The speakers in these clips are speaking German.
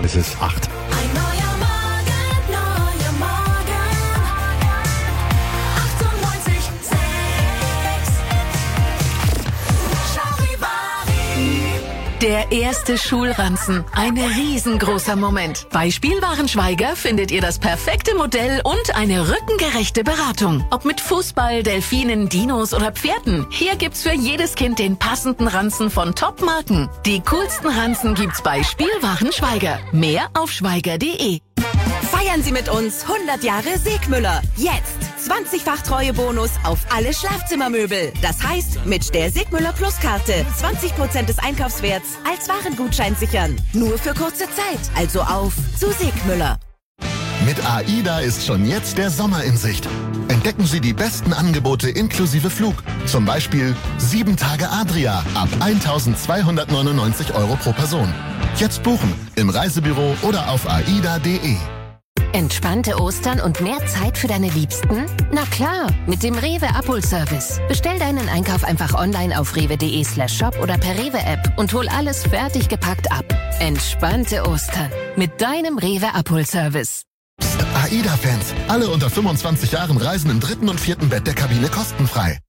es ist 8. Ein neuer Morgen, Der erste Schulranzen. Ein riesengroßer Moment. Bei Spielwarenschweiger findet ihr das perfekte Modell und eine rückengerechte Beratung. Ob mit Fußball, Delfinen, Dinos oder Pferden. Hier gibt's für jedes Kind den passenden Ranzen von Top-Marken. Die coolsten Ranzen gibt's bei Spielwarenschweiger. Mehr auf schweiger.de. Feiern Sie mit uns 100 Jahre Siegmüller. Jetzt 20-fach Treuebonus auf alle Schlafzimmermöbel. Das heißt, mit der Siegmüller Plus-Karte 20% des Einkaufswerts als Warengutschein sichern. Nur für kurze Zeit. Also auf zu Siegmüller. Mit AIDA ist schon jetzt der Sommer in Sicht. Entdecken Sie die besten Angebote inklusive Flug. Zum Beispiel 7 Tage Adria ab 1.299 € pro Person. Jetzt buchen im Reisebüro oder auf aida.de. Entspannte Ostern und mehr Zeit für deine Liebsten? Na klar, mit dem Rewe Abholservice. Bestell deinen Einkauf einfach online auf rewe.de/shop oder per Rewe-App und hol alles fertig gepackt ab. Entspannte Ostern mit deinem Rewe Abholservice. Psst, AIDA-Fans, alle unter 25 Jahren reisen im 3. und 4. Bett der Kabine kostenfrei.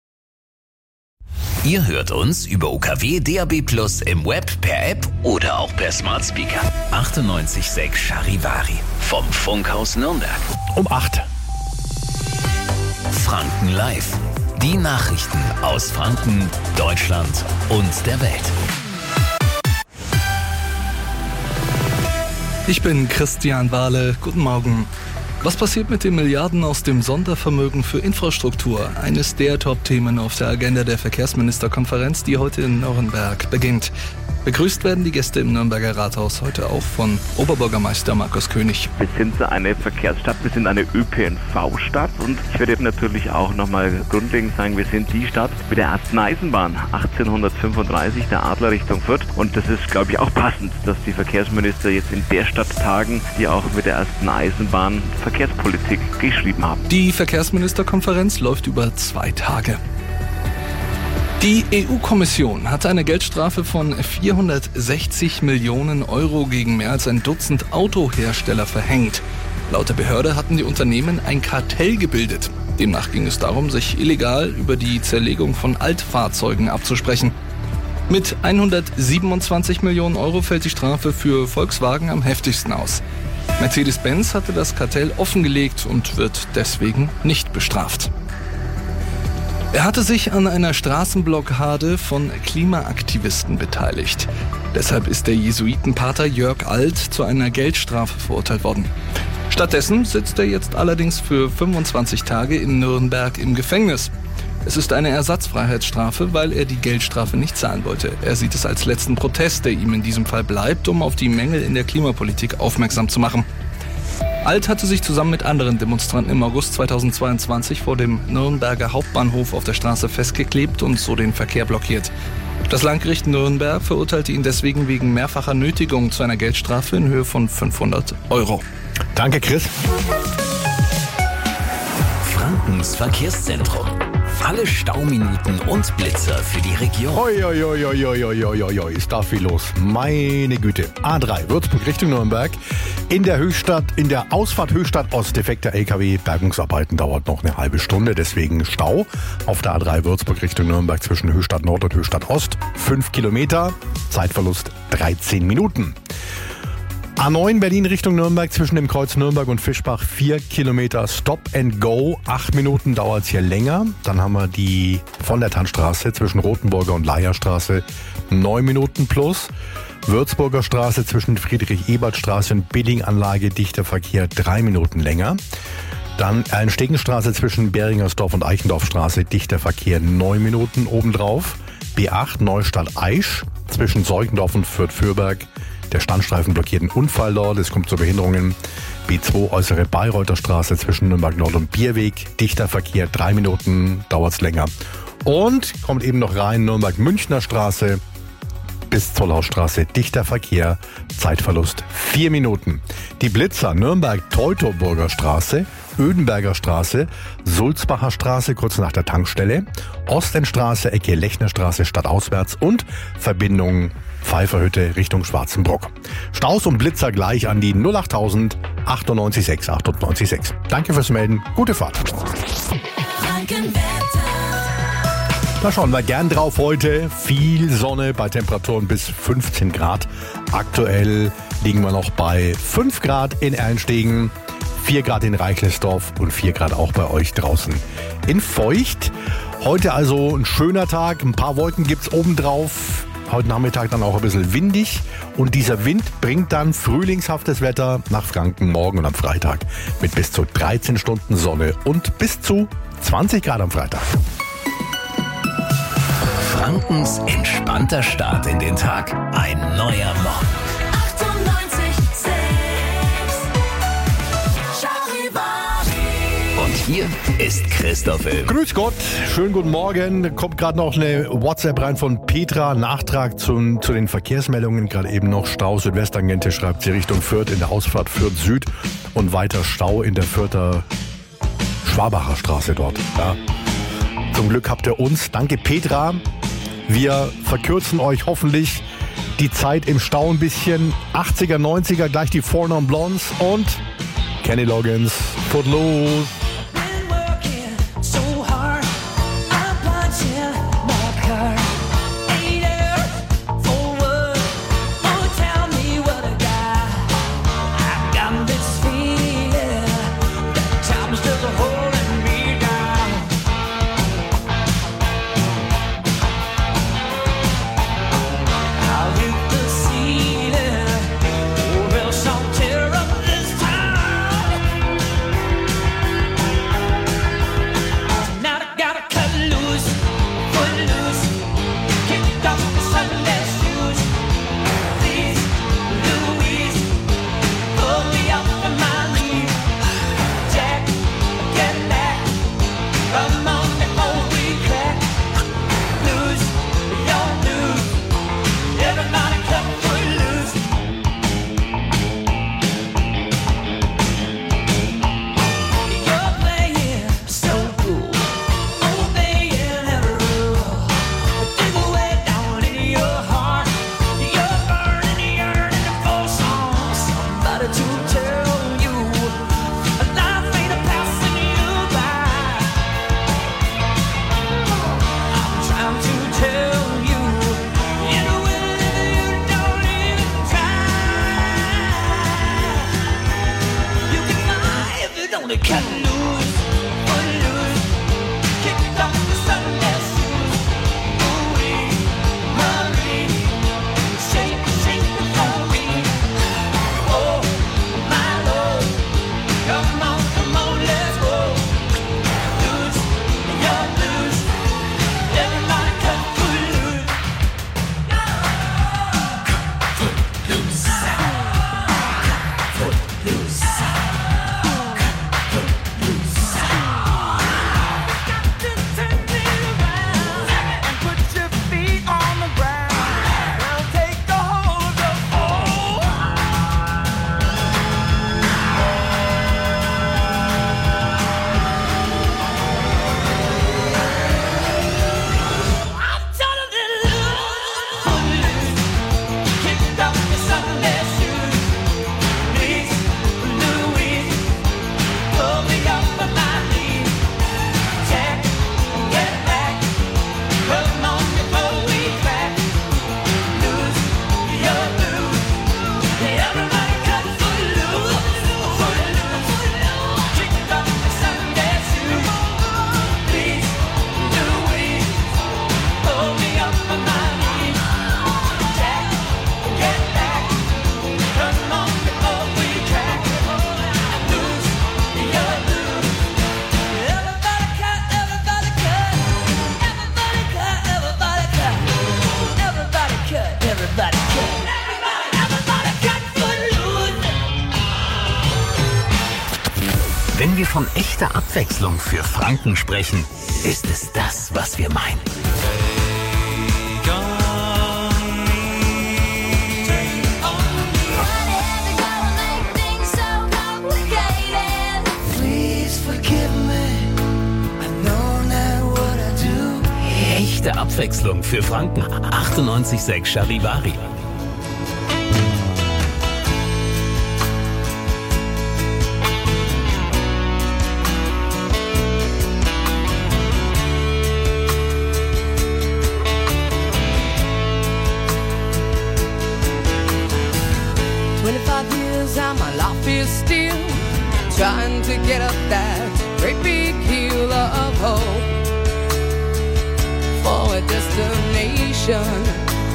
Ihr hört uns über UKW DAB+ im Web, per App oder auch per Smart Speaker. 98.6 Charivari vom Funkhaus Nürnberg. Um 8. Franken Live. Die Nachrichten aus Franken, Deutschland und der Welt. Ich bin Christian Wahle. Guten Morgen. Was passiert mit den Milliarden aus dem Sondervermögen für Infrastruktur? Eines der Top-Themen auf der Agenda der Verkehrsministerkonferenz, die heute in Nürnberg beginnt. Begrüßt werden die Gäste im Nürnberger Rathaus heute auch von Oberbürgermeister Markus König. Wir sind eine Verkehrsstadt, wir sind eine ÖPNV-Stadt und ich werde natürlich auch nochmal grundlegend sagen, wir sind die Stadt mit der ersten Eisenbahn 1835, der Adler Richtung Fürth. Und das ist, glaube ich, auch passend, dass die Verkehrsminister jetzt in der Stadt tagen, die auch mit der ersten Eisenbahn Verkehrspolitik geschrieben haben. Die Verkehrsministerkonferenz läuft über 2 Tage. Die EU-Kommission hat eine Geldstrafe von 460 Millionen € gegen mehr als ein Dutzend Autohersteller verhängt. Laut der Behörde hatten die Unternehmen ein Kartell gebildet. Demnach ging es darum, sich illegal über die Zerlegung von Altfahrzeugen abzusprechen. Mit 127 Millionen € fällt die Strafe für Volkswagen am heftigsten aus. Mercedes-Benz hatte das Kartell offengelegt und wird deswegen nicht bestraft. Er hatte sich an einer Straßenblockade von Klimaaktivisten beteiligt. Deshalb ist der Jesuitenpater Jörg Alt zu einer Geldstrafe verurteilt worden. Stattdessen sitzt er jetzt allerdings für 25 Tage in Nürnberg im Gefängnis. Es ist eine Ersatzfreiheitsstrafe, weil er die Geldstrafe nicht zahlen wollte. Er sieht es als letzten Protest, der ihm in diesem Fall bleibt, um auf die Mängel in der Klimapolitik aufmerksam zu machen. Alt hatte sich zusammen mit anderen Demonstranten im August 2022 vor dem Nürnberger Hauptbahnhof auf der Straße festgeklebt und so den Verkehr blockiert. Das Landgericht Nürnberg verurteilte ihn deswegen wegen mehrfacher Nötigung zu einer Geldstrafe in Höhe von 500 €. Danke, Chris. Frankens Verkehrszentrum. Alle Stauminuten und Blitzer für die Region. Oi, ist da viel los. Meine Güte. A3, Würzburg Richtung Nürnberg. In der Ausfahrt Höchstadt Ost, defekter LKW. Bergungsarbeiten dauert noch eine halbe Stunde, deswegen Stau. Auf der A3 Würzburg Richtung Nürnberg zwischen Höchstadt Nord und Höchstadt Ost. 5 Kilometer, Zeitverlust 13 Minuten. A9 Berlin Richtung Nürnberg zwischen dem Kreuz Nürnberg und Fischbach 4 Kilometer Stop and Go. 8 Minuten dauert es hier länger. Dann haben wir die von der Tannstraße zwischen Rothenburger und Leierstraße 9 Minuten plus. Würzburger Straße zwischen Friedrich-Ebert-Straße und Billinganlage dichter Verkehr 3 Minuten länger. Dann Erlenstegenstraße zwischen Beringersdorf und Eichendorfstraße dichter Verkehr 9 Minuten obendrauf. B8 Neustadt-Aisch zwischen Seugendorf und Fürth-Fürberg. Der Standstreifen blockiert einen Unfall dort, es kommt zu Behinderungen. B2 äußere Bayreuther Straße zwischen Nürnberg Nord und Bierweg, dichter Verkehr 3 Minuten, dauert's länger. Und kommt eben noch rein, Nürnberg Münchner Straße bis Zollhausstraße, dichter Verkehr, Zeitverlust 4 Minuten. Die Blitzer Nürnberg Teutoburger Straße, Ödenberger Straße, Sulzbacher Straße kurz nach der Tankstelle, Ostendstraße, Ecke Lechnerstraße stadtauswärts und Verbindung Pfeifferhütte Richtung Schwarzenbruck. Staus und Blitzer gleich an die 08000 98 98 6. Danke fürs Melden. Gute Fahrt. Da schauen wir gern drauf heute. Viel Sonne bei Temperaturen bis 15 Grad. Aktuell liegen wir noch bei 5 Grad in Erlenstegen, 4 Grad in Reichelsdorf und 4 Grad auch bei euch draußen in Feucht. Heute also ein schöner Tag. Ein paar Wolken gibt's obendrauf. Heute Nachmittag dann auch ein bisschen windig. Und dieser Wind bringt dann frühlingshaftes Wetter nach Franken morgen und am Freitag mit bis zu 13 Stunden Sonne und bis zu 20 Grad am Freitag. Frankens entspannter Start in den Tag. Ein neuer Morgen. 98,6 Charivari. Und hier ist Christoph Ilm. Grüß Gott, schönen guten Morgen. Da kommt gerade noch eine WhatsApp rein von Petra. Nachtrag zu den Verkehrsmeldungen. Gerade eben noch Stau. Südwestangente schreibt sie Richtung Fürth in der Ausfahrt Fürth Süd und weiter Stau in der Fürther Schwabacher Straße dort. Ja. Zum Glück habt ihr uns. Danke Petra. Wir verkürzen euch hoffentlich die Zeit im Stau ein bisschen. 80er, 90er, gleich die Four Non Blondes und Kenny Loggins. Footloose. Wenn wir von echter Abwechslung für Franken sprechen, ist es das, was wir meinen. Echte Abwechslung für Franken. 98,6 Charivari. years and my life is still trying to get up that great big hill of hope for a destination.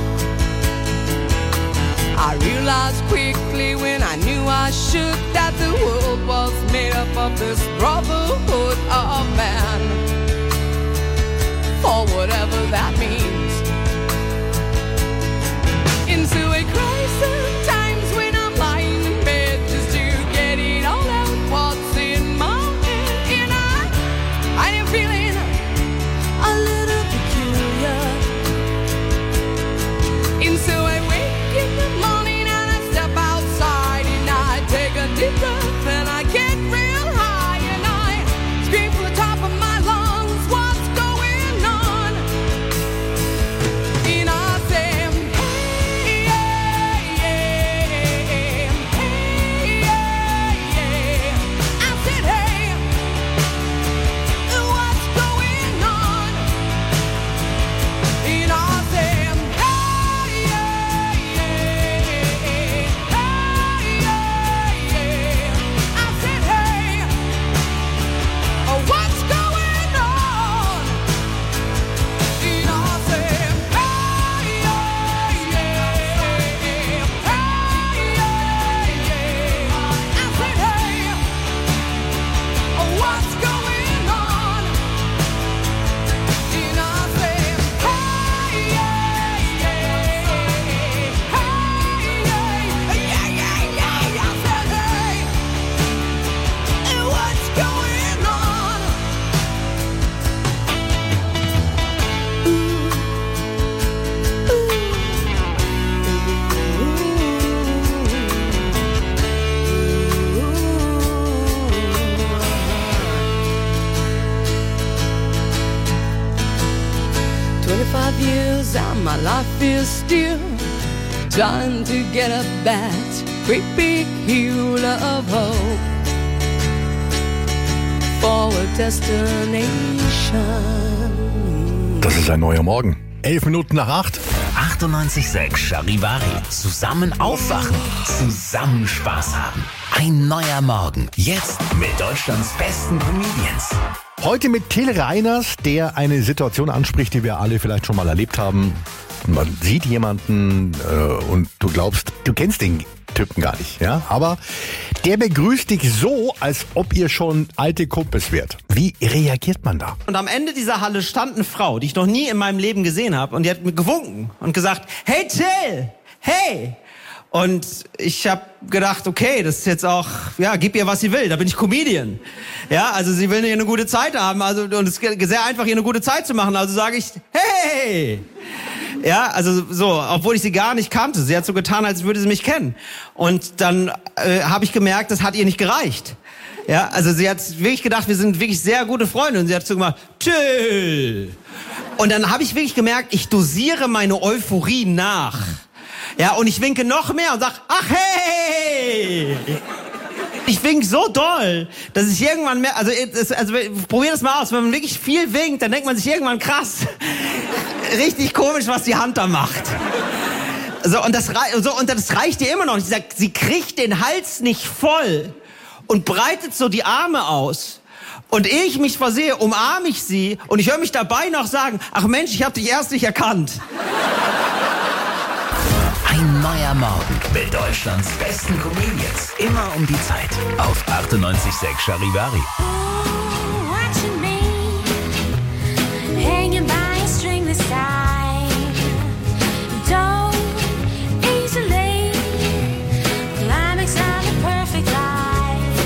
I realized quickly when I knew I should that the world was made up of this brotherhood of man, for whatever that means. Into a crisis, times when I'm lying in bed just to get it all out what's in my head. And I am feeling a little peculiar. And so I wake in the morning and I step outside and I take a deep breath and I get real high and I scream from the top of my lungs, what's going on? And I say, hey, yeah, yeah, hey, yeah, yeah. I said, hey, what's going on? And I say, hey, yeah, yeah, hey, yeah, yeah. I said, hey, what's going on? And I said, hey, yeah, yeah, hey, yeah, yeah. I said, hey, what's going on? And I said, hey, yeah, yeah, hey, yeah, yeah, yeah. I said, hey, what's going on? Ooh. 25 years and my life is still trying to get up that great big hill of hope for a destination. Das ist ein neuer Morgen. 11 Minuten nach 8. 98.6 Charivari. Zusammen aufwachen. Zusammen Spaß haben. Ein neuer Morgen. Jetzt mit Deutschlands besten Comedians. Heute mit Till Reiners, der eine Situation anspricht, die wir alle vielleicht schon mal erlebt haben. Man sieht jemanden und du glaubst, du kennst den Typen gar nicht, ja? Aber der begrüßt dich so, als ob ihr schon alte Kumpels wärt. Wie reagiert man da? Und am Ende dieser Halle stand eine Frau, die ich noch nie in meinem Leben gesehen habe. Und die hat mir gewunken und gesagt, hey Till, hey. Und ich habe gedacht, okay, das ist jetzt auch, ja, gib ihr, was sie will. Da bin ich Comedian. Ja, also sie will hier eine gute Zeit haben. Also, und es ist sehr einfach, hier eine gute Zeit zu machen. Also sage ich, hey. Ja, also so, obwohl ich sie gar nicht kannte. Sie hat so getan, als würde sie mich kennen. Und dann habe ich gemerkt, das hat ihr nicht gereicht. Ja, also sie hat wirklich gedacht, wir sind wirklich sehr gute Freunde. Und sie hat so gemacht, Till. Und dann habe ich wirklich gemerkt, ich dosiere meine Euphorie nach. Ja, und ich winke noch mehr und sag, ach hey! Ich wink so doll, dass ich irgendwann mehr, also probier das mal aus, wenn man wirklich viel winkt, dann denkt man sich irgendwann krass, richtig komisch, was die Hand da macht. So, und das reicht ihr immer noch. Sie kriegt den Hals nicht voll und breitet so die Arme aus. Und ehe ich mich versehe, umarme ich sie und ich höre mich dabei noch sagen, ach Mensch, ich hab dich erst nicht erkannt. Ein neuer Morgen mit Deutschlands besten Comedians. Immer um die Zeit. Auf 98.6 Charivari. Watching me hanging by a string this time. Don't easily climax of the perfect life.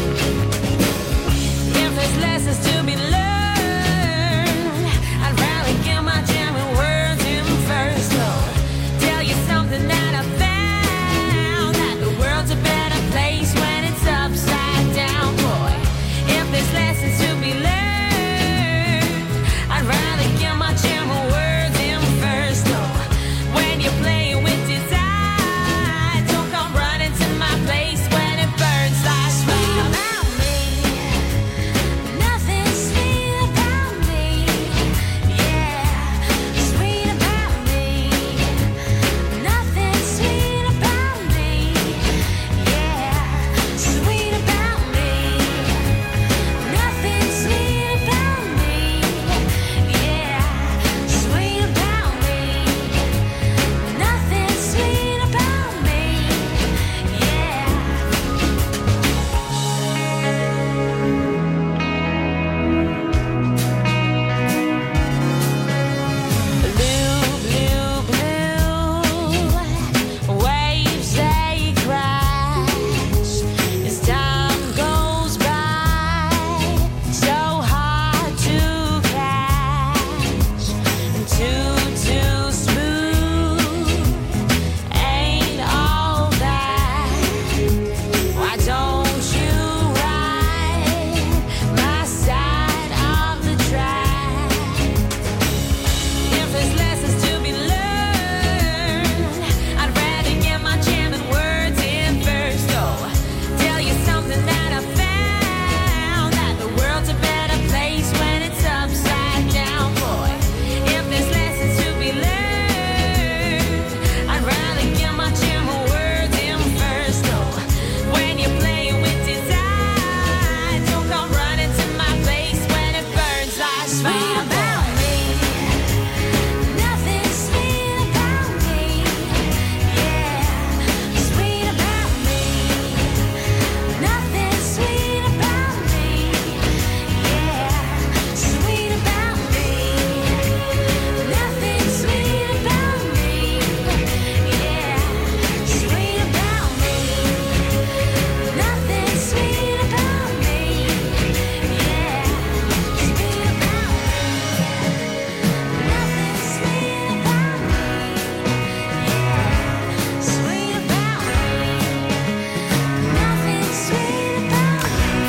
If there's lessons to be learned, I'd rather get my jamming words in first. Tell you something that I found, that the world's a better place when it's upside down, boy. If there's lessons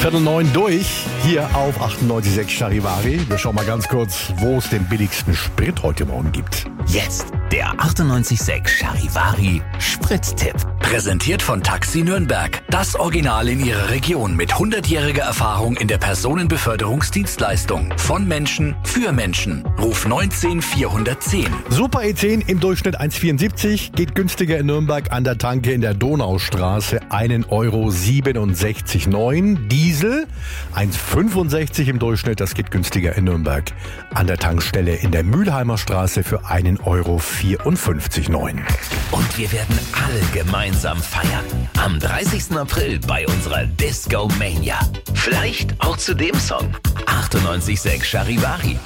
8:45 durch, hier auf 98.6 Charivari. Wir schauen mal ganz kurz, wo es den billigsten Sprit heute Morgen gibt. Jetzt der 98.6 Charivari Sprittipp. Präsentiert von Taxi Nürnberg. Das Original in ihrer Region mit 100-jähriger Erfahrung in der Personenbeförderungsdienstleistung. Von Menschen für Menschen. Ruf 19410. Super E10 im Durchschnitt 1,74, geht günstiger in Nürnberg an der Tanke in der Donaustraße 1,67,9 €. Diesel 1,65 im Durchschnitt, das geht günstiger in Nürnberg an der Tankstelle in der Mülheimer Straße für 1,54,9 €. Und wir werden alle gemeinsam feiern. Am 30. April bei unserer Disco Mania. Vielleicht auch zu dem Song. 98.6 Charivari.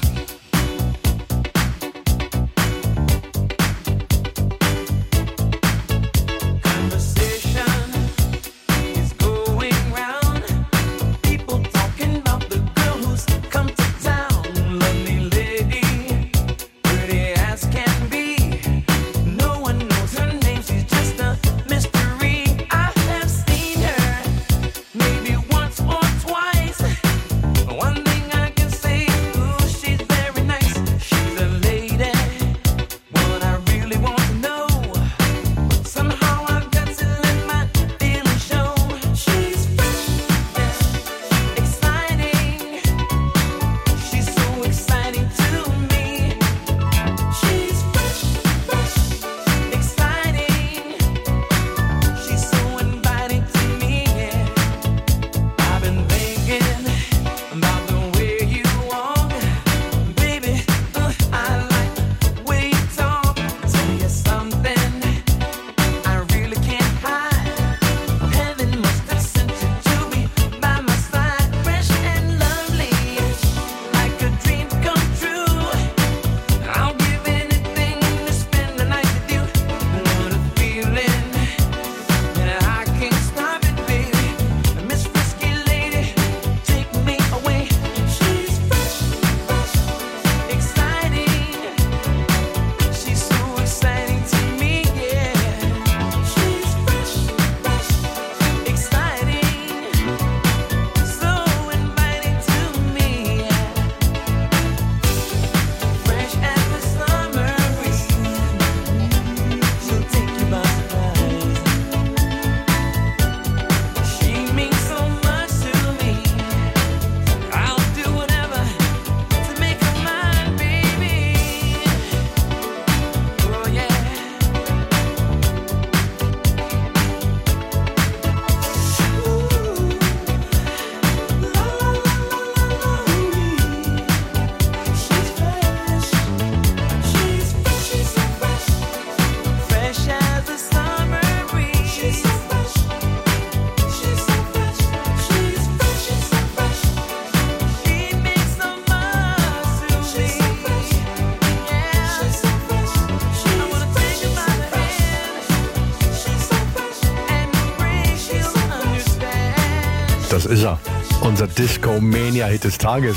Das ist er, unser Disco-Mania-Hit des Tages.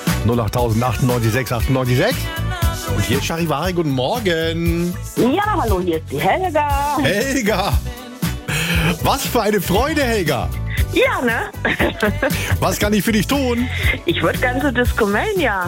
08000 98 Und hier ist Charivari, guten Morgen. Ja, hallo, hier ist die Helga. Helga, was für eine Freude, Helga. Ja, ne? Was kann ich für dich tun? Ich würde gerne zu Discomania.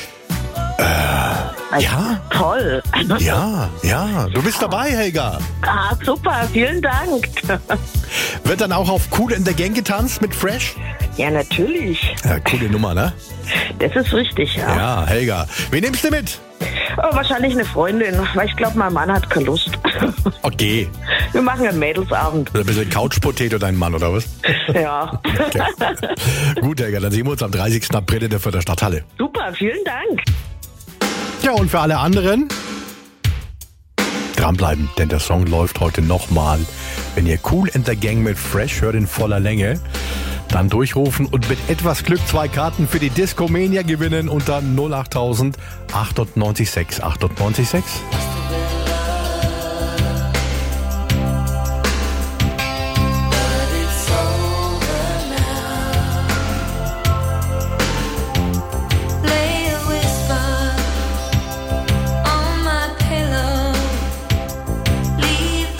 Ja. Toll. Ja, du bist dabei, Helga. Ah, super, vielen Dank. Wird dann auch auf Cool in the Gang getanzt mit Fresh? Ja, natürlich. Ja, coole Nummer, ne? Das ist richtig, ja. Ja, Helga. Wen nimmst du mit? Oh, wahrscheinlich eine Freundin, weil ich glaube, mein Mann hat keine Lust. Okay. Wir machen einen Mädelsabend. Oder ein bisschen Couch-Potato, dein Mann, oder was? Ja. Okay. Gut, Helga, dann sehen wir uns am 30. April in der Fürther Stadthalle. Super, vielen Dank. Ja, und für alle anderen, dranbleiben, denn der Song läuft heute nochmal. Wenn ihr Cool in the Gang mit Fresh hört in voller Länge, dann durchrufen und mit etwas Glück 2 Karten für die Discomania gewinnen unter 08000 98 98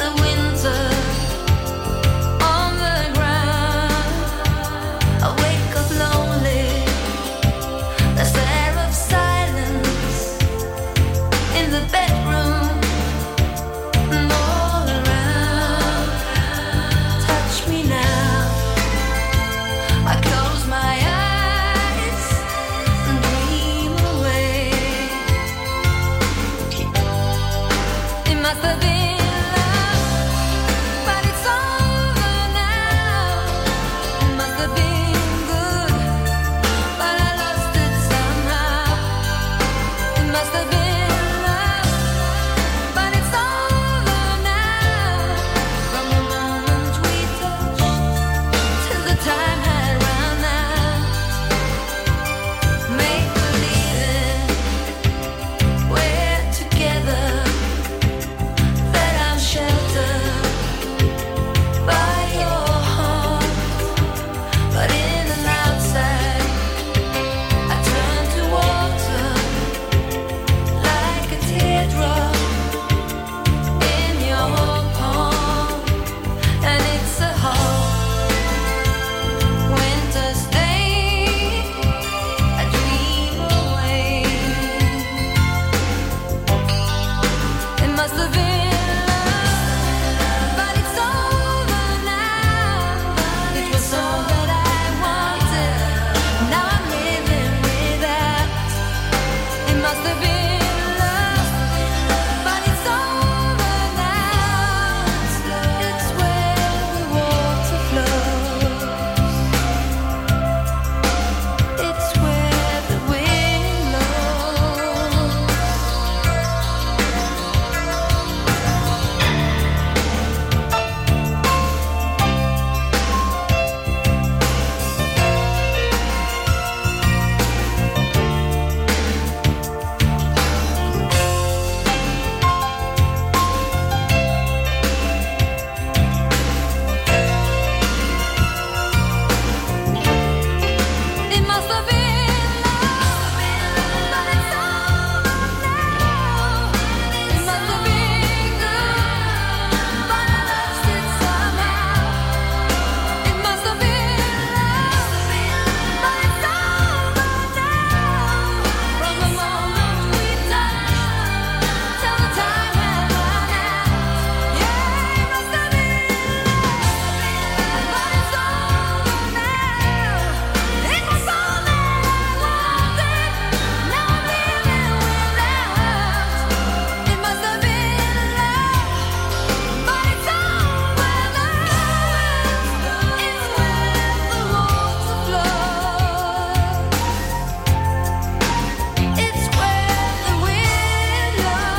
Wake all that I wanted. Now I'm living without. It must have been love, but it's over now. It's where the water flows. It's where the wind blows. It must have been love, but it's over now. It must have been good, but I lost it somehow. It must have been love, but it's over now. From the moment we touched till the time had run out. Yeah, it must have been love, but it's over now. It was all that I wanted. Now I'm living without. It must have been love, but it's over now. It's where the water flows. It's where the wind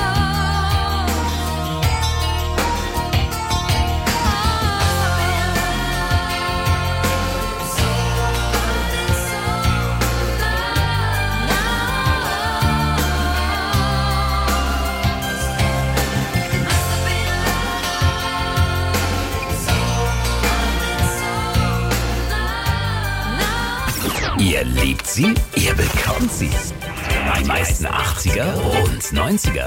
Ihr liebt sie, ihr bekommt sie. Die meisten 80er und 90er.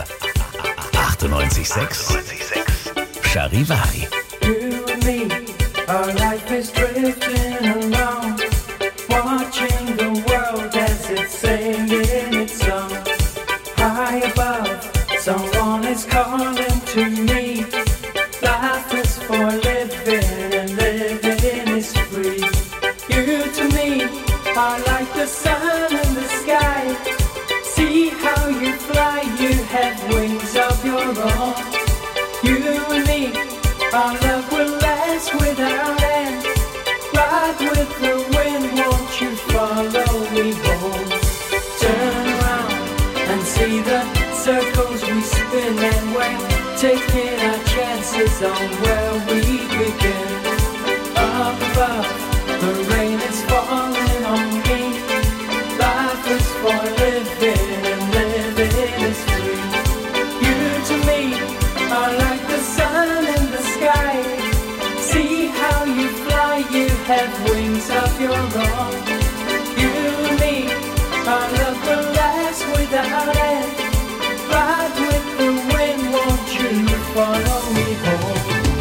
98,6 Charivari. You and me, our life is drifting along, watching the world as it's singing its song. High above, someone is calling to me. Life is for living and living is free. You to me are like the sun in the sky. See how you fly, you have wings of your own. You and me, our love will last without end. Ride with the wind, won't you follow me home? Turn around and see the circles we spin, and we're taking our chances on where we begin. Up above, the rain is falling on me. Life is for living and living is free. You to me are like the sun in the sky. See how you fly, you have wings of your own. You and me, our love will last without end. Ride with the wind, won't you follow me home?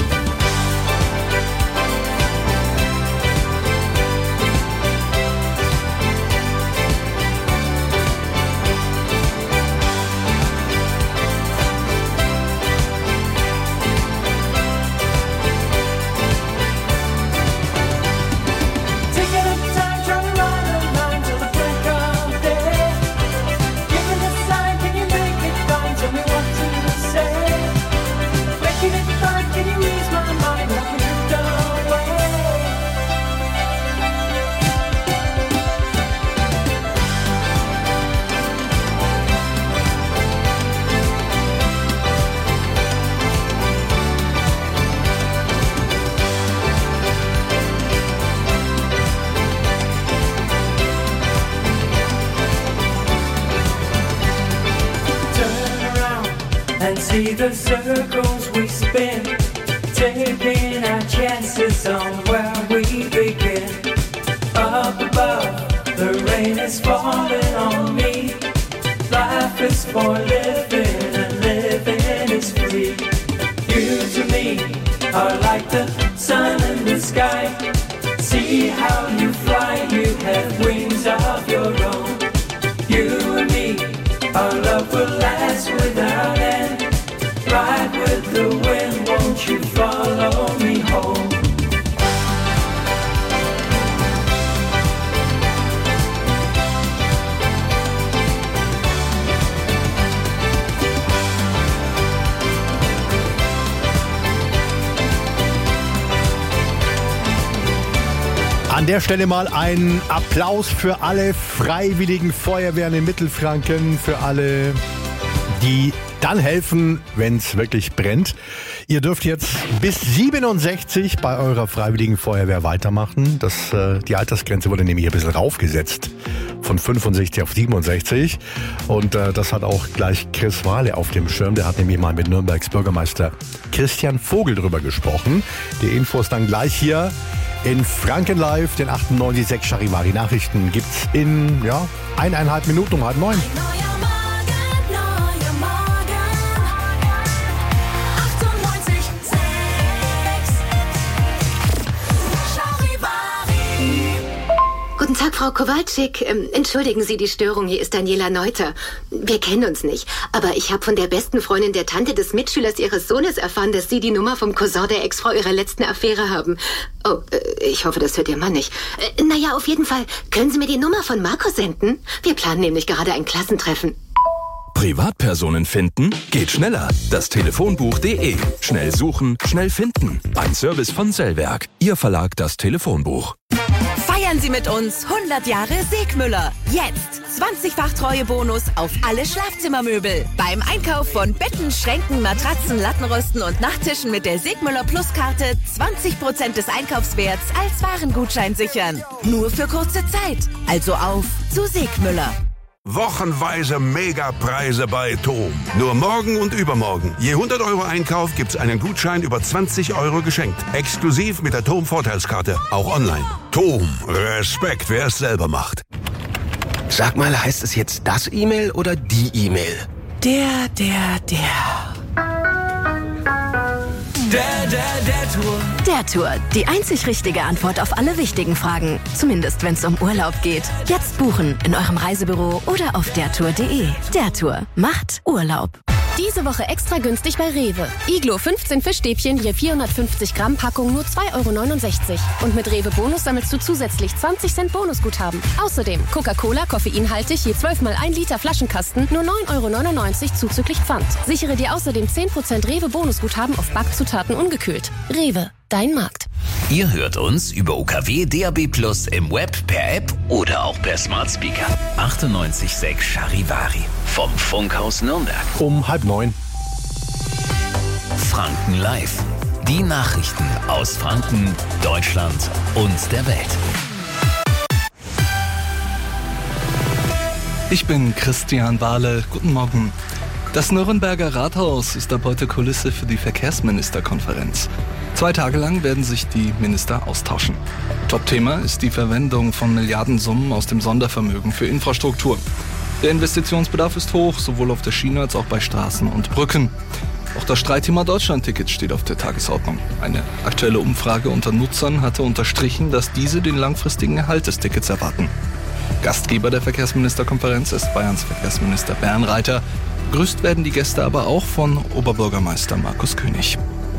Taking up time, trying to ride a line till the break of day. Giving a sign, can you make it fine? Tell me what to say. Making it fine, can you ease my mind? Or can you go away? Turn around and see the circles we spin, taking our chances on where we begin. Up above, the rain is falling on me. Life is for living and living is free. You to me are like the sun in the sky. See how you fly, you have wings of your own. You and me, our love will last without end. Ride with the wind, won't you follow me home? An der Stelle mal ein Applaus für alle freiwilligen Feuerwehren in Mittelfranken, für alle, die dann helfen, wenn es wirklich brennt. Ihr dürft jetzt bis 67 bei eurer freiwilligen Feuerwehr weitermachen. Die Altersgrenze wurde nämlich ein bisschen raufgesetzt, von 65 auf 67. Und das hat auch gleich Chris Wahle auf dem Schirm. Der hat nämlich mal mit Nürnbergs Bürgermeister Christian Vogel drüber gesprochen. Die Infos dann gleich hier in Franken Live, den 98.6 Charivari Nachrichten gibt's in 1,5 Minuten um 8:30. Guten Tag, Frau Kowalczyk. Entschuldigen Sie die Störung, hier ist Daniela Neuter. Wir kennen uns nicht, aber ich habe von der besten Freundin der Tante des Mitschülers Ihres Sohnes erfahren, dass Sie die Nummer vom Cousin der Ex-Frau Ihrer letzten Affäre haben. Oh, ich hoffe, das hört Ihr Mann nicht. Naja, auf jeden Fall. Können Sie mir die Nummer von Marco senden? Wir planen nämlich gerade ein Klassentreffen. Privatpersonen finden? Geht schneller. Das Telefonbuch.de. Schnell suchen, schnell finden. Ein Service von Sellwerk. Ihr Verlag das Telefonbuch. Feiern Sie mit uns 100 Jahre Segmüller. Jetzt 20-fach Treuebonus auf alle Schlafzimmermöbel. Beim Einkauf von Betten, Schränken, Matratzen, Lattenrösten und Nachttischen mit der Segmüller Plus-Karte 20% des Einkaufswerts als Warengutschein sichern. Nur für kurze Zeit. Also auf zu Segmüller. Wochenweise Megapreise bei TOM. Nur morgen und übermorgen. Je 100 € Einkauf gibt's einen Gutschein über 20 € geschenkt. Exklusiv mit der TOM Vorteilskarte. Auch online. TOM. Respekt, wer es selber macht. Sag mal, heißt es jetzt das E-Mail oder die E-Mail? Der Tour. Der Tour. Die einzig richtige Antwort auf alle wichtigen Fragen. Zumindest, wenn es um Urlaub geht. Jetzt buchen in eurem Reisebüro oder auf dertour.de. Der Tour macht Urlaub. Diese Woche extra günstig bei Rewe. Iglo 15 Fischstäbchen je 450 Gramm Packung nur 2,69 €. Und mit Rewe Bonus sammelst du zusätzlich 20 Cent Bonusguthaben. Außerdem Coca-Cola koffeinhaltig je 12 mal 1 Liter Flaschenkasten nur 9,99 € zuzüglich Pfand. Sichere dir außerdem 10% Rewe Bonusguthaben auf Backzutaten ungekühlt. Rewe, dein Markt. Ihr hört uns über UKW DAB+ im Web, per App oder auch per Smart Speaker. 98.6 Charivari vom Funkhaus Nürnberg. Um 8:30. Franken Live. Die Nachrichten aus Franken, Deutschland und der Welt. Ich bin Christian Wahle. Guten Morgen. Das Nürnberger Rathaus ist ab heute Kulisse für die Verkehrsministerkonferenz. 2 Tage lang werden sich die Minister austauschen. Topthema ist die Verwendung von Milliardensummen aus dem Sondervermögen für Infrastruktur. Der Investitionsbedarf ist hoch, sowohl auf der Schiene als auch bei Straßen und Brücken. Auch das Streitthema Deutschlandticket steht auf der Tagesordnung. Eine aktuelle Umfrage unter Nutzern hatte unterstrichen, dass diese den langfristigen Erhalt des Tickets erwarten. Gastgeber der Verkehrsministerkonferenz ist Bayerns Verkehrsminister Bernreiter. Begrüßt werden die Gäste aber auch von Oberbürgermeister Markus König.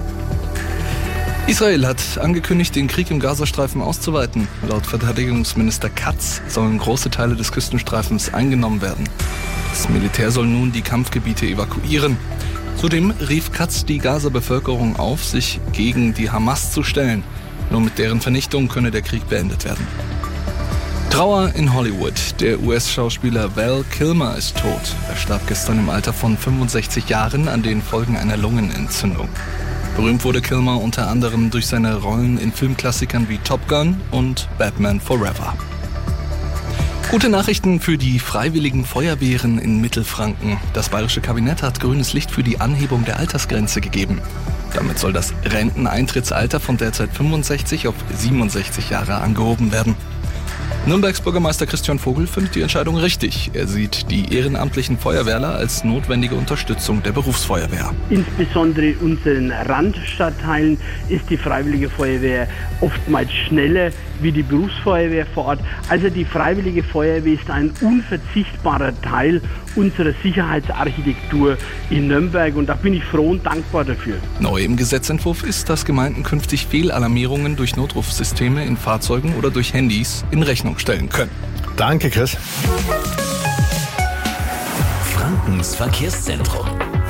Israel hat angekündigt, den Krieg im Gazastreifen auszuweiten. Laut Verteidigungsminister Katz sollen große Teile des Küstenstreifens eingenommen werden. Das Militär soll nun die Kampfgebiete evakuieren. Zudem rief Katz die Gaza-Bevölkerung auf, sich gegen die Hamas zu stellen. Nur mit deren Vernichtung könne der Krieg beendet werden. Trauer in Hollywood. Der US-Schauspieler Val Kilmer ist tot. Er starb gestern im Alter von 65 Jahren an den Folgen einer Lungenentzündung. Berühmt wurde Kilmer unter anderem durch seine Rollen in Filmklassikern wie Top Gun und Batman Forever. Gute Nachrichten für die freiwilligen Feuerwehren in Mittelfranken. Das bayerische Kabinett hat grünes Licht für die Anhebung der Altersgrenze gegeben. Damit soll das Renteneintrittsalter von derzeit 65 auf 67 Jahre angehoben werden. Nürnbergs Bürgermeister Christian Vogel findet die Entscheidung richtig. Er sieht die ehrenamtlichen Feuerwehrler als notwendige Unterstützung der Berufsfeuerwehr. Insbesondere in unseren Randstadtteilen ist die Freiwillige Feuerwehr oftmals schneller wie die Berufsfeuerwehr vor Ort. Also die Freiwillige Feuerwehr ist ein unverzichtbarer Teil unserer Sicherheitsarchitektur in Nürnberg und da bin ich froh und dankbar dafür. Neu im Gesetzentwurf ist, dass Gemeinden künftig Fehlalarmierungen durch Notrufsysteme in Fahrzeugen oder durch Handys in Rechnung stellen können. Danke, Chris. Frankens Verkehrszentrum.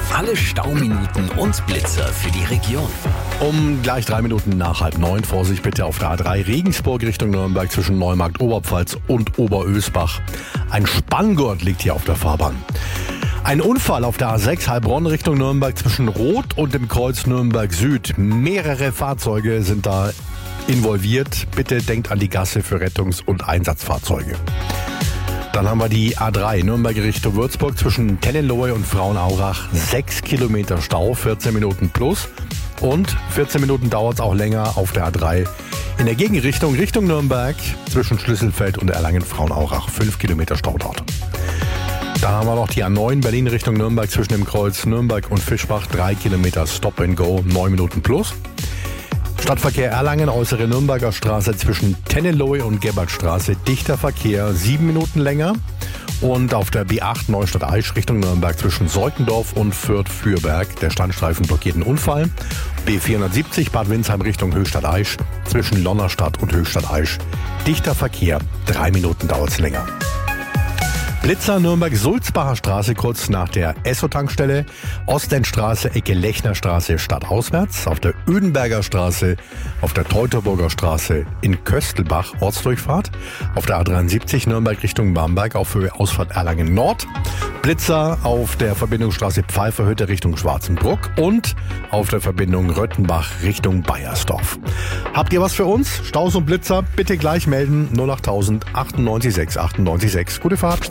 Alle Stauminuten und Blitzer für die Region. Um gleich 3 Minuten nach 8:30. Vorsicht bitte auf der A3 Regensburg Richtung Nürnberg zwischen Neumarkt, Oberpfalz und Oberösbach. Ein Spanngurt liegt hier auf der Fahrbahn. Ein Unfall auf der A6 Heilbronn Richtung Nürnberg zwischen Roth und dem Kreuz Nürnberg Süd. Mehrere Fahrzeuge sind da involviert. Bitte denkt an die Gasse für Rettungs- und Einsatzfahrzeuge. Dann haben wir die A3 Nürnberg Richtung Würzburg zwischen Tennenlohe und Frauenaurach. 6 Kilometer Stau, 14 Minuten plus. Und 14 Minuten dauert es auch länger auf der A3 in der Gegenrichtung Richtung Nürnberg zwischen Schlüsselfeld und Erlangen-Frauenaurach. 5 Kilometer Stau dort. Da haben wir noch die A9 Berlin Richtung Nürnberg zwischen dem Kreuz Nürnberg und Fischbach. 3 Kilometer Stop and Go, 9 Minuten plus. Stadtverkehr Erlangen, äußere Nürnberger Straße zwischen Tennenlohe und Gebhardtstraße. Dichter Verkehr, 7 Minuten länger. Und auf der B8 Neustadt-Aisch Richtung Nürnberg zwischen Seutendorf und Fürth-Fürberg. Der Standstreifen blockiert einen Unfall. B470 Bad Windsheim Richtung Höchstadt-Aisch zwischen Lonnerstadt und Höchstadt-Aisch. Dichter Verkehr, 3 Minuten dauert es länger. Blitzer Nürnberg-Sulzbacher Straße kurz nach der Esso-Tankstelle, Ostendstraße, Ecke Lechnerstraße stadtauswärts, auf der Ödenberger Straße, auf der Teutoburger Straße in Köstelbach Ortsdurchfahrt, auf der A73 Nürnberg Richtung Bamberg auf Höhe Ausfahrt Erlangen Nord, Blitzer auf der Verbindungsstraße Pfeifferhütte Richtung Schwarzenbruck und auf der Verbindung Röttenbach Richtung Baiersdorf. Habt ihr was für uns? Staus und Blitzer bitte gleich melden 08000 98 6 98 6. Gute Fahrt.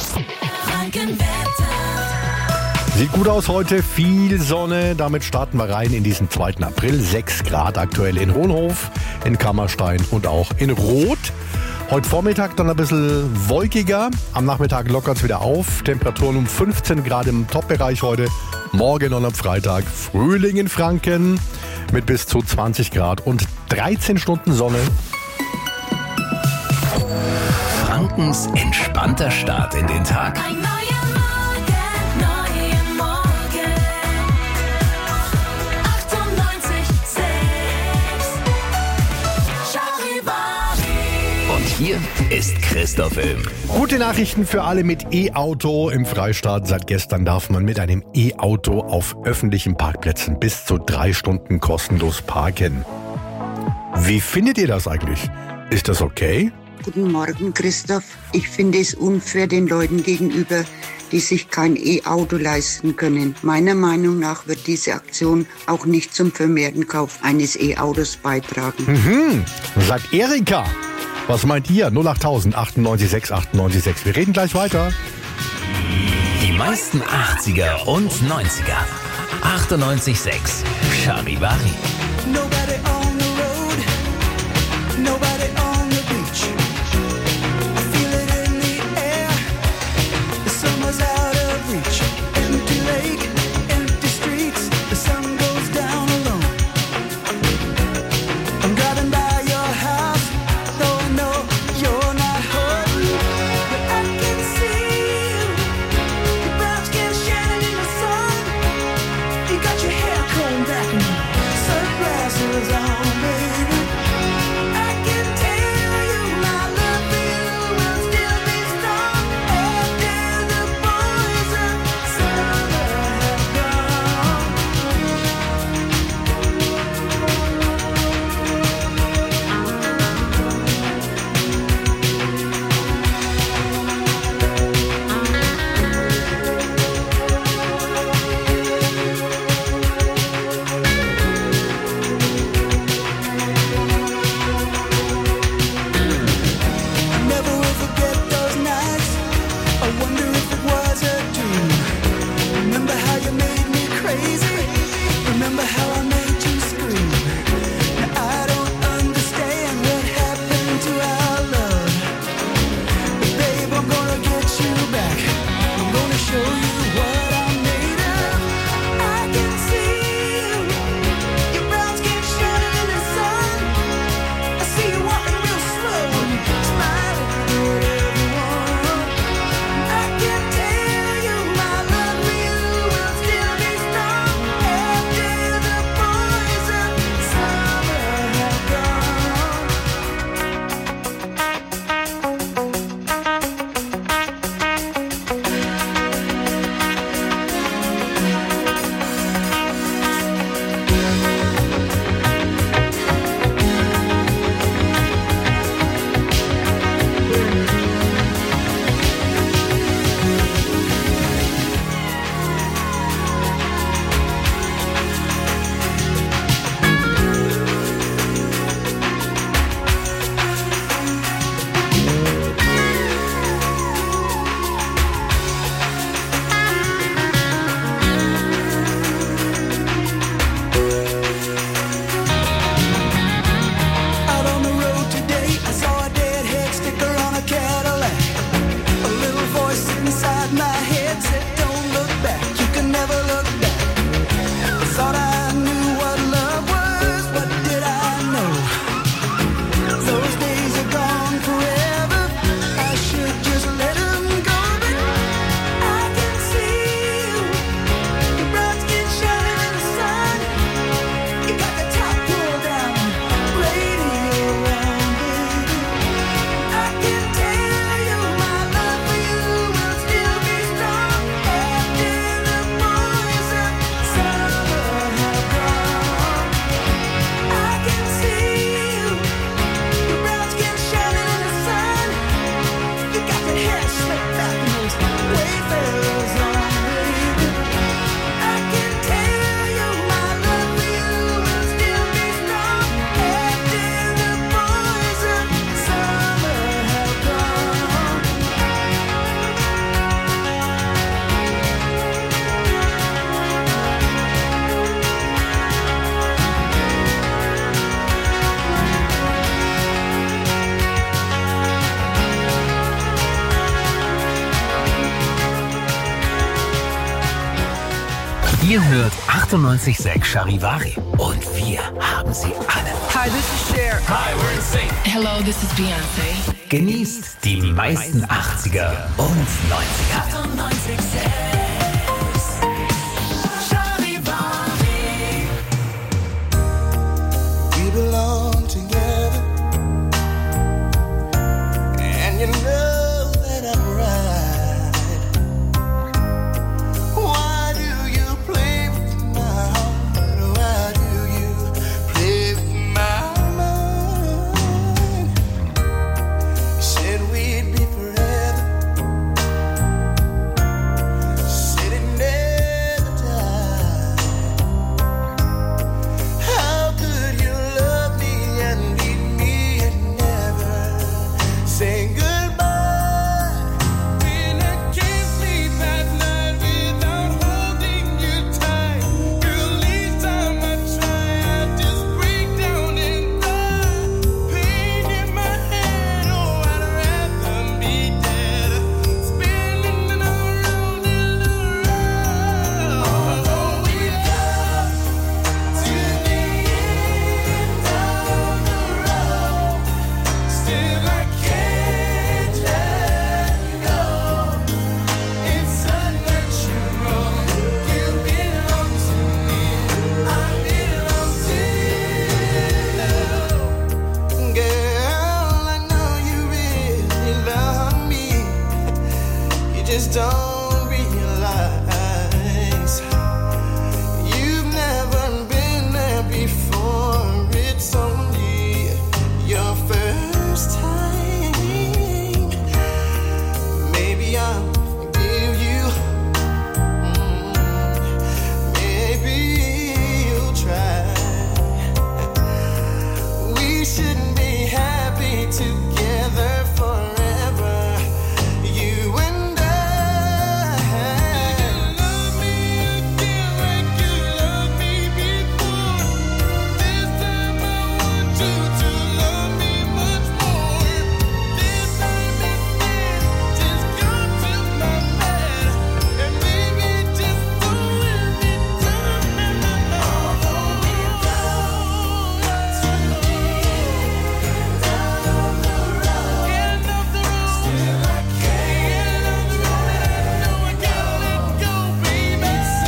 Sieht gut aus heute, viel Sonne. Damit starten wir rein in diesen 2. April. 6 Grad aktuell in Hohenhof, in Kammerstein und auch in Roth. Heute Vormittag dann ein bisschen wolkiger. Am Nachmittag lockert es wieder auf. Temperaturen um 15 Grad im Top-Bereich heute. Morgen und am Freitag Frühling in Franken mit bis zu 20 Grad und 13 Stunden Sonne. Frankens entspannter Start in den Tag. Ein neuer Morgen, neue Morgen. 98,6 Charivari. Und hier ist Christoph Ilm. Gute Nachrichten für alle mit E-Auto im Freistaat. Seit gestern darf man mit einem E-Auto auf öffentlichen Parkplätzen bis zu 3 Stunden kostenlos parken. Wie findet ihr das eigentlich? Ist das okay? Guten Morgen, Christoph. Ich finde es unfair den Leuten gegenüber, die sich kein E-Auto leisten können. Meiner Meinung nach wird diese Aktion auch nicht zum vermehrten Kauf eines E-Autos beitragen. Sagt Erika. Was meint ihr? 08000 98 6 98 6. Wir reden gleich weiter. Die meisten 80er und 90er. 98,6 Charivari. Nobody on the road, nobody on the beach. I feel it in the air, the summer's out of reach. Empty lake, empty streets, the sun goes down alone. I'm driving by your house, though I know you're not home. But I can see you, your brown skin shining in the sun. You got your hair combed back and sunglasses on, baby. I can Ihr hört 98.6 Charivari. Und wir haben sie alle. Hi, this is Cher. Hi, we're in sync. Hello, this is Beyoncé. Genießt die meisten 80er und 90er. We belong together, and you know that I'm right. Why do you play with my heart? Why do you play with my mind? You said we'd be forever, said it never died. How could you love me and leave me and never say goodbye? When I can't sleep at night without holding you tight, girl, each time I try, I just break down and cry. Pain in my head, oh, I'd rather be dead, spinning around and around. Although we come to the end of the road, still I can't let go. It's unnatural. You belong to me, I belong to you. Girl, I know you really love me. You just don't realize you've never been there before. It's only your first time. Maybe I'll forgive you. Maybe you'll try. We shouldn't be happy together forever. You and I. Love me again like you loved me before. This time I want you to love me much more. This time instead, just come to my bed and maybe just don't let me down. Although we go to the end of the road, still I can't let go. I can't let go, baby.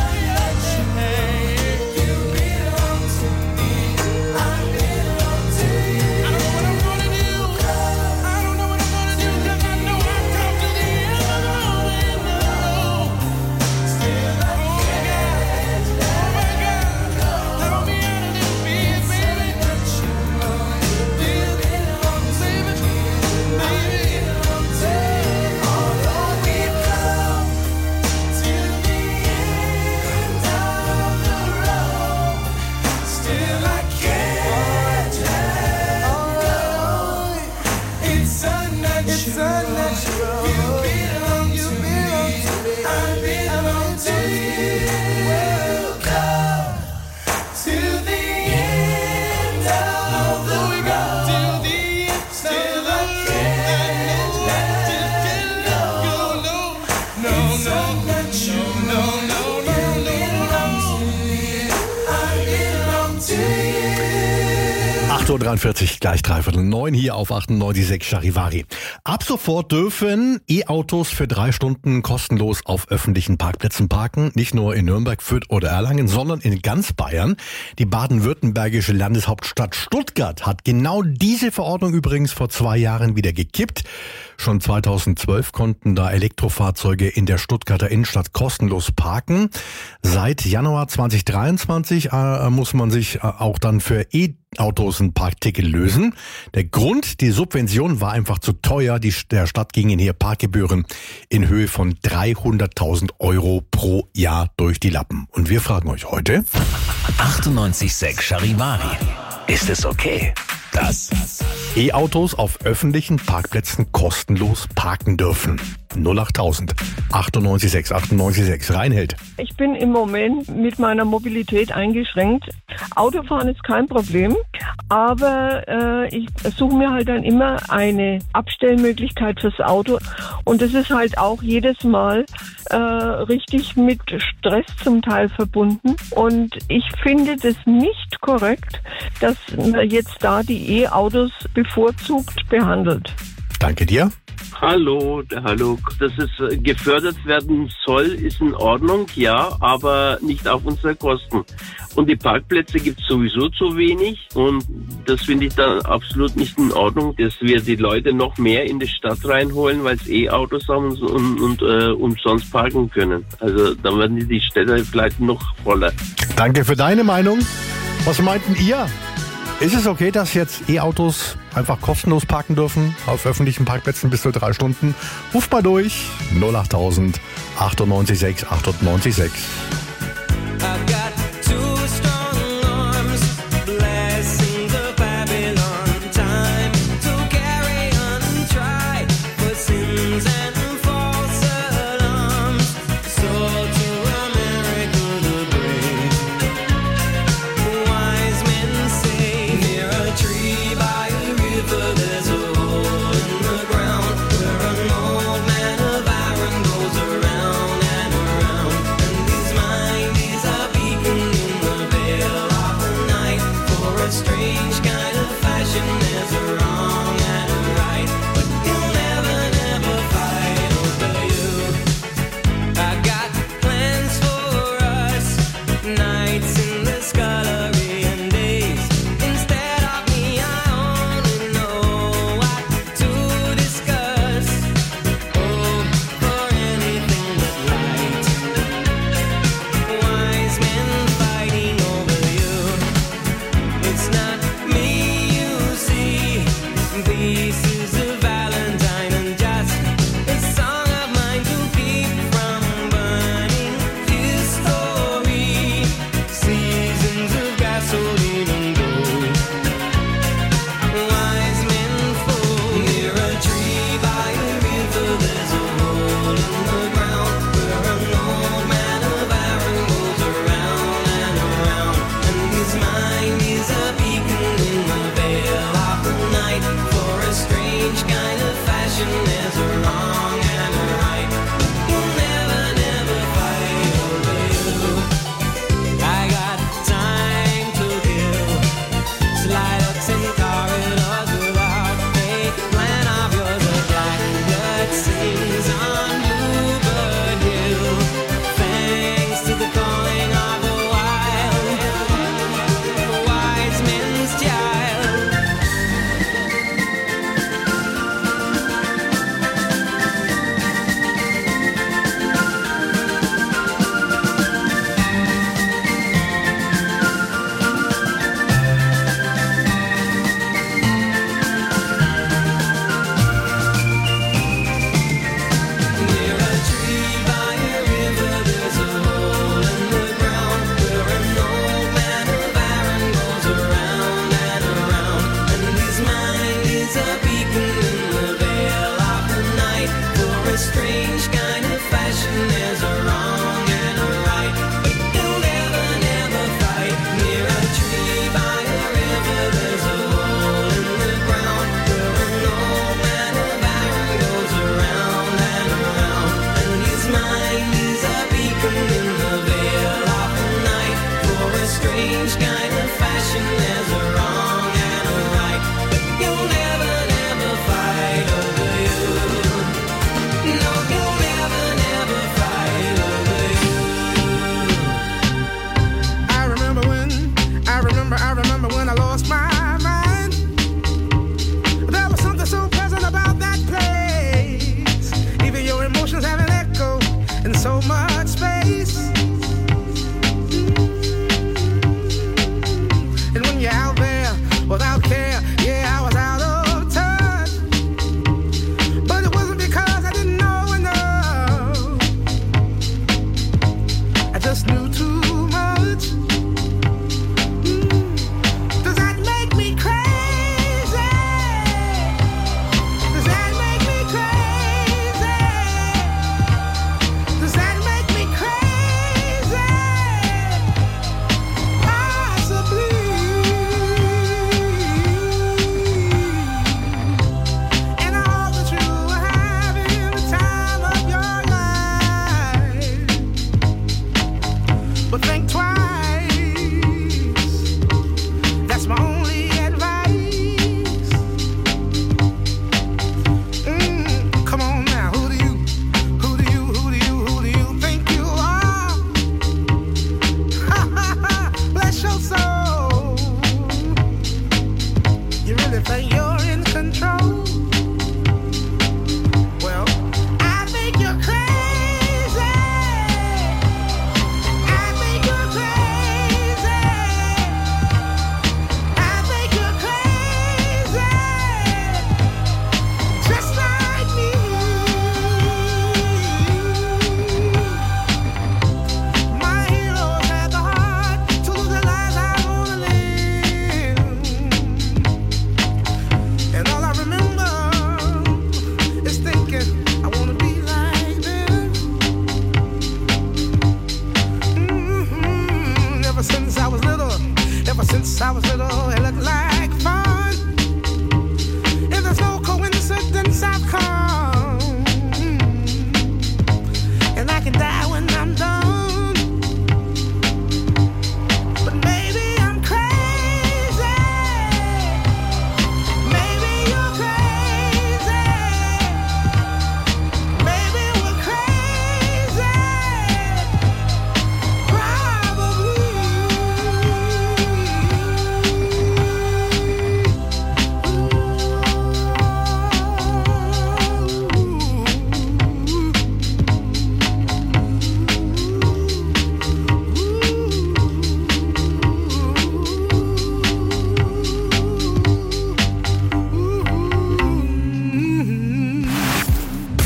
You belong to me, I belong to you. I don't know what I'm gonna do. I don't know what I'm gonna do, 'cause I know I've come to the end of the road. Still I can't let go. Help me out of this bed, baby. You belong to me, baby. Although we've come to the end of the road, still I can't let go. It's unnatural. You belong to me, I belong to you. Welcome to the end of the road. Till the end, still I can't let go. No, it's unnatural. No. You belong to me, I belong to you. 8.43 Uhr, gleich 8:45 hier auf 98.6 Charivari. Ab sofort dürfen E-Autos für 3 Stunden kostenlos auf öffentlichen Parkplätzen parken. Nicht nur in Nürnberg, Fürth oder Erlangen, sondern in ganz Bayern. Die baden-württembergische Landeshauptstadt Stuttgart hat genau diese Verordnung übrigens vor 2 Jahren wieder gekippt. Schon 2012 konnten da Elektrofahrzeuge in der Stuttgarter Innenstadt kostenlos parken. Seit Januar 2023 muss man sich auch dann für E-Autos ein Parkticket lösen. Der Grund, die Subvention war einfach zu teuer. Der Stadt gingen hier Parkgebühren in Höhe von 300.000 Euro pro Jahr durch die Lappen. Und wir fragen euch heute: 98.6 Charivari. Ist es okay, dass E-Autos auf öffentlichen Parkplätzen kostenlos parken dürfen? 08000 98 6. Reinhild. Ich bin im Moment mit meiner Mobilität eingeschränkt. Autofahren ist kein Problem, aber ich suche mir halt dann immer eine Abstellmöglichkeit fürs Auto. Und das ist halt auch jedes Mal richtig mit Stress zum Teil verbunden. Und ich finde das nicht korrekt, dass man jetzt da die E-Autos bevorzugt behandelt. Danke dir. Hallo, der Hallo. Dass es gefördert werden soll, ist in Ordnung, ja, aber nicht auf unsere Kosten. Und die Parkplätze gibt es sowieso zu wenig und das finde ich dann absolut nicht in Ordnung, dass wir die Leute noch mehr in die Stadt reinholen, weil es E-Autos haben und umsonst parken können. Also dann werden die Städte vielleicht noch voller. Danke für deine Meinung. Was meinten ihr? Ist es okay, dass jetzt E-Autos einfach kostenlos parken dürfen auf öffentlichen Parkplätzen bis zu 3 Stunden? Ruft mal durch 08000 98 6.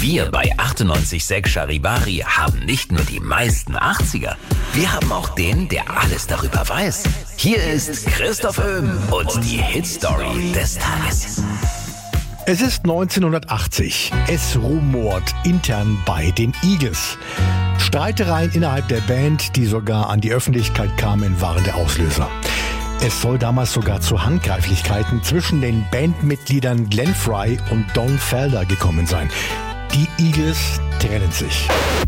Wir bei 98.6 Charivari haben nicht nur die meisten 80er, wir haben auch den, der alles darüber weiß. Hier ist Christoph Öhm und die Hitstory des Tages. Es ist 1980. Es rumort intern bei den Eagles. Streitereien innerhalb der Band, die sogar an die Öffentlichkeit kamen, waren der Auslöser. Es soll damals sogar zu Handgreiflichkeiten zwischen den Bandmitgliedern Glenn Frey und Don Felder gekommen sein. Die Eagles trennen sich.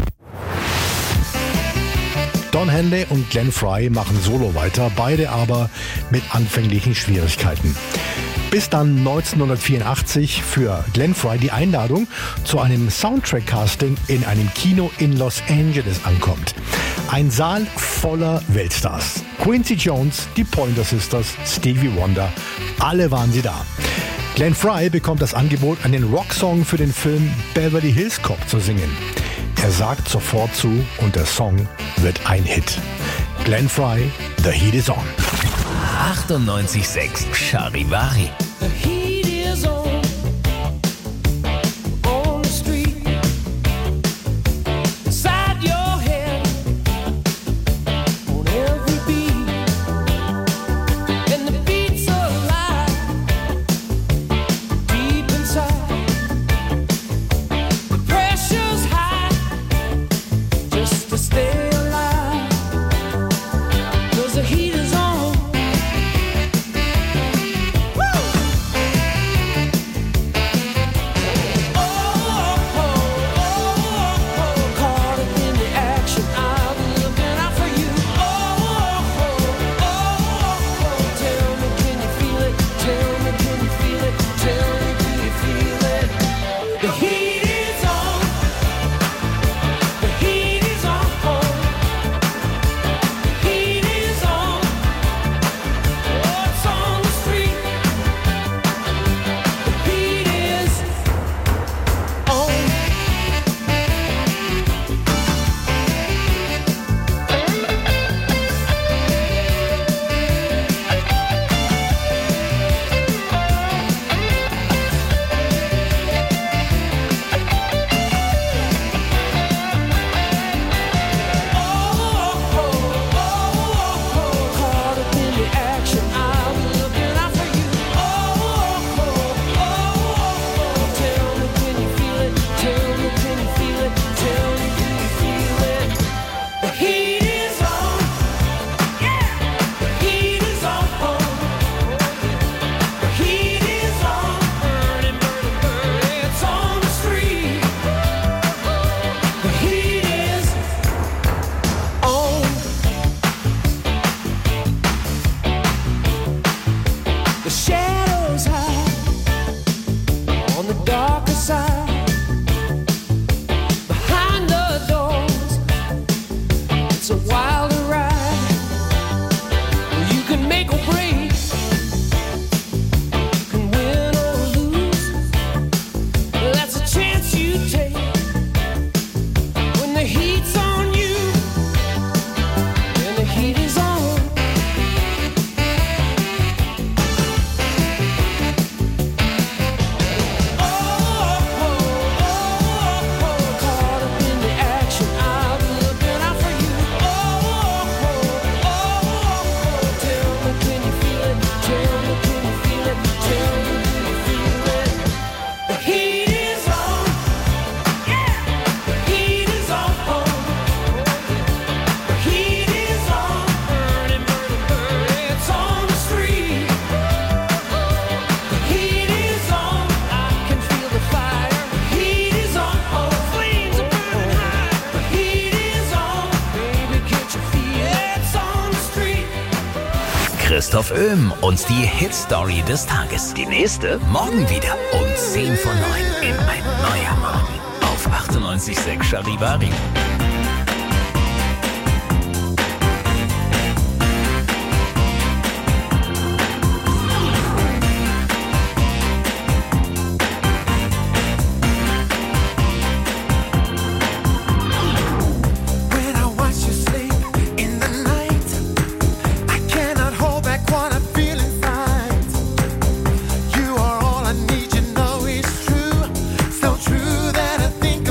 Don Henley und Glenn Frey machen solo weiter, beide aber mit anfänglichen Schwierigkeiten. Bis dann 1984 für Glenn Frey die Einladung zu einem Soundtrack-Casting in einem Kino in Los Angeles ankommt. Ein Saal voller Weltstars. Quincy Jones, die Pointer Sisters, Stevie Wonder, alle waren sie da. Glenn Frey bekommt das Angebot, einen Rocksong für den Film Beverly Hills Cop zu singen. Er sagt sofort zu und der Song wird ein Hit. Glenn Frey, The Heat Is On. 98.6 Charivari. The heat is on the street, inside your head, on every beat, and the beat's alive, deep inside. The pressure's high, just to stay alive, 'cause the heat is on. Christoph Öhm und die Hitstory des Tages. Die nächste morgen wieder um 10 vor 9 in Ein neuer Morgen auf 98.6 Charivari. True that I think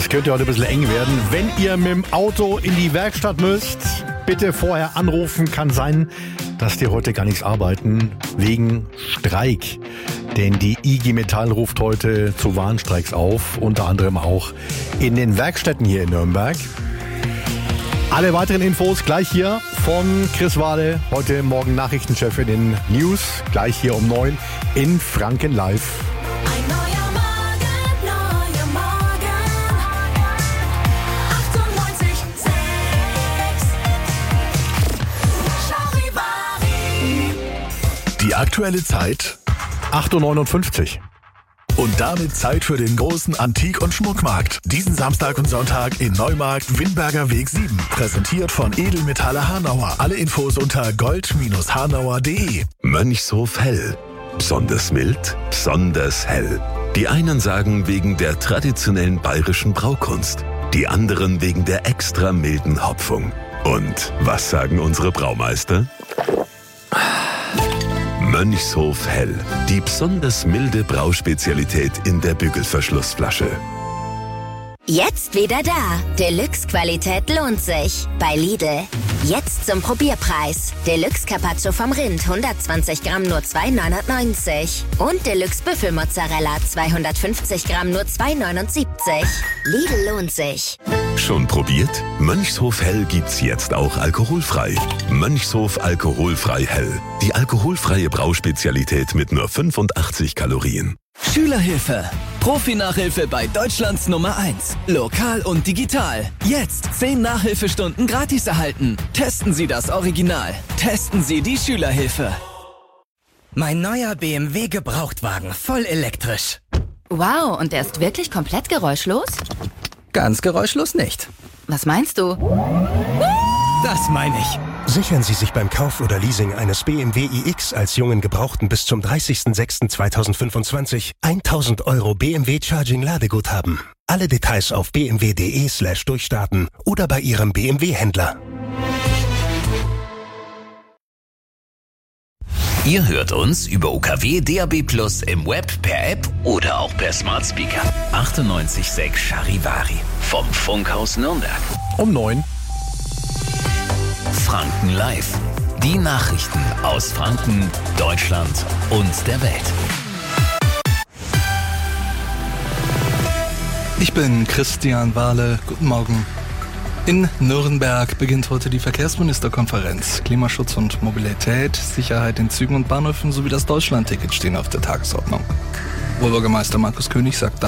Das könnte heute ein bisschen eng werden. Wenn ihr mit dem Auto in die Werkstatt müsst, bitte vorher anrufen. Kann sein, dass die heute gar nichts arbeiten, wegen Streik. Denn die IG Metall ruft heute zu Warnstreiks auf, unter anderem auch in den Werkstätten hier in Nürnberg. Alle weiteren Infos gleich hier von Chris Wade, heute Morgen Nachrichtenchef in den News, gleich hier um 9 in Franken Live. Die aktuelle Zeit 8.59 Uhr. Und damit Zeit für den großen Antik- und Schmuckmarkt. Diesen Samstag und Sonntag in Neumarkt, Windberger Weg 7. Präsentiert von Edelmetalle Hanauer. Alle Infos unter gold-hanauer.de. Mönchshof Hell. Besonders mild, besonders hell. Die einen sagen wegen der traditionellen bayerischen Braukunst. Die anderen wegen der extra milden Hopfung. Und was sagen unsere Braumeister? Mönchshof Hell, die besonders milde Brauspezialität in der Bügelverschlussflasche. Jetzt wieder da. Deluxe-Qualität lohnt sich. Bei Lidl. Jetzt zum Probierpreis. Deluxe Carpaccio vom Rind 120 Gramm nur 2,99. Und Deluxe Büffelmozzarella 250 Gramm nur 2,79. Lidl lohnt sich. Schon probiert? Mönchshof Hell gibt's jetzt auch alkoholfrei. Mönchshof Alkoholfrei Hell. Die alkoholfreie Brauspezialität mit nur 85 Kalorien. Schülerhilfe. Profi-Nachhilfe bei Deutschlands Nummer 1. Lokal und digital. Jetzt 10 Nachhilfestunden gratis erhalten. Testen Sie das Original. Testen Sie die Schülerhilfe. Mein neuer BMW Gebrauchtwagen, voll elektrisch. Wow, und der ist wirklich komplett geräuschlos? Ganz geräuschlos nicht. Was meinst du? Das meine ich. Sichern Sie sich beim Kauf oder Leasing eines BMW iX als jungen Gebrauchten bis zum 30.06.2025 1.000 € BMW Charging Ladeguthaben. Alle Details auf bmw.de/durchstarten oder bei Ihrem BMW-Händler. Ihr hört uns über UKW DAB+ im Web, per App oder auch per Smart Speaker. 98.6 Charivari vom Funkhaus Nürnberg. Um 9. Franken Live. Die Nachrichten aus Franken, Deutschland und der Welt. Ich bin Christian Wahle. Guten Morgen. In Nürnberg beginnt heute die Verkehrsministerkonferenz. Klimaschutz und Mobilität, Sicherheit in Zügen und Bahnhöfen sowie das Deutschlandticket stehen auf der Tagesordnung. Oberbürgermeister Markus König sagt